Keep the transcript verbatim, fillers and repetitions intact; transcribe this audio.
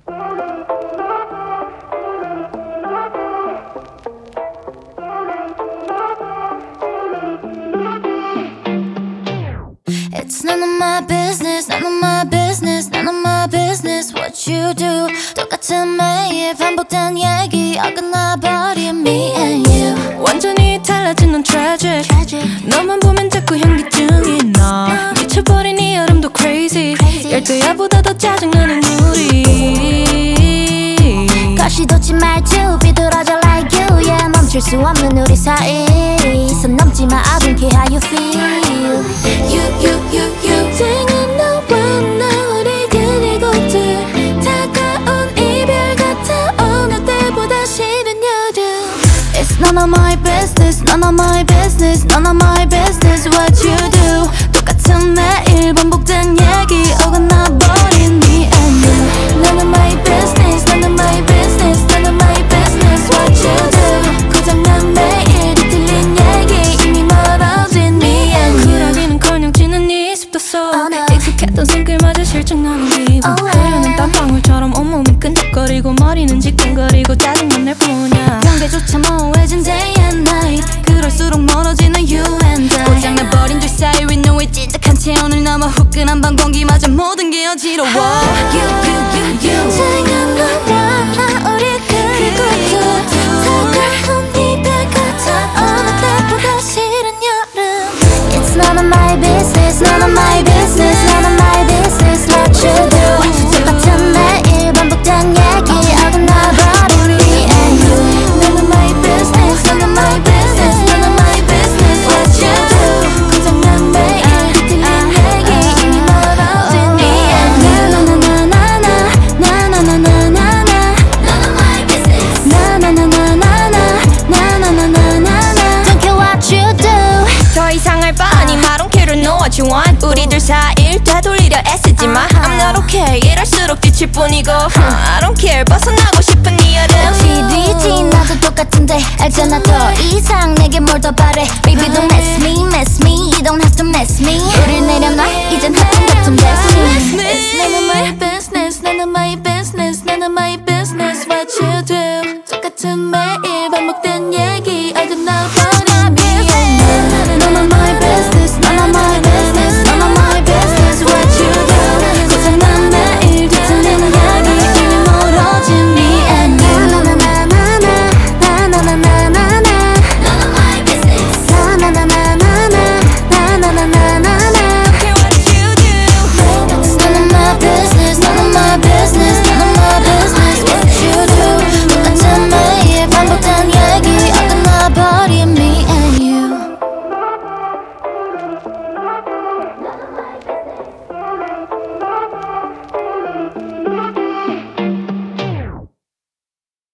It's none of my business, none of my business, none of my business what you do. 똑같은 매일 반복된 얘기 어긋나버린 me and you. 완전히 달라진 넌 tragic, tragic. 너만 보면 자꾸 현기증이 나. 미쳐버린 이 여름도 crazy, crazy. 열대야보다 더 짜증나는 우리. 거시도치 말투 비뚤어져 like you. Yeah, 멈출 수 없는 우리 사이. 선 넘지마 I don't care how you feel. You, you, you, you. 쟁은 너와 나 우리 그리고들 다가온 이별 같아 어느 때보다 싫은 여름. It's none of my business, none of my business, none of my business what you do. 똑같은 매일 반복된 얘기 어긋나버린 me and you. None of my business, none of my business, none of my business what you do. 고장난 매일 뒤틀린 얘기 이미 멀어진 me and you. 쿨하기는커녕 지는 이 습도 속 oh, no. 익숙했던 손길마저 실증나는 기분. oh, 흐르는 땀방울처럼 온몸이 끈적거리고 머리는 지끈거리고 짜증만 낼 뿐이야. 경계조차 모호해진 day and night. 그럴수록 멀어지는 you and I. 고장나버린 둘 사이 we know it 찐득한 체온을 넘어 후끈한 밤 공기마저 모든 게 어지러워. You, you, you, you. 쟁은 너와 나 우리 그리고도 다가온 이별 같아 어느 때보다 싫은 여름. It's none of my business, none of my business, none of my business what you do. 똑같은 매일 반복된 얘기 어긋나버린 me and you. None of my business, none of my business, none of my business what you do. 고장난 매일 뒤틀린 얘기 이미 멀어진 me and you. 나나나나나나나나나나나나 None of my business. 나나나나나나나나나나나 Don't care what you do. 더 이상 할 바 아님 I don't care to know what you want. 우리들 사이를 되돌리려 애쓰지 마. I'm not okay 이럴수록 지칠 뿐이고 I don't care 벗어나고 싶은 이 여름. 필이지 나도 똑같은데 알잖아 더 이상 내게 뭘 더 바래. Baby don't mess me, mess me, you don't have to mess me. 우릴 내려놔 이젠 하품 같은 destiny. It's none of my business, none of my business, none of my business what you do. 똑같은 매일 반복된 얘기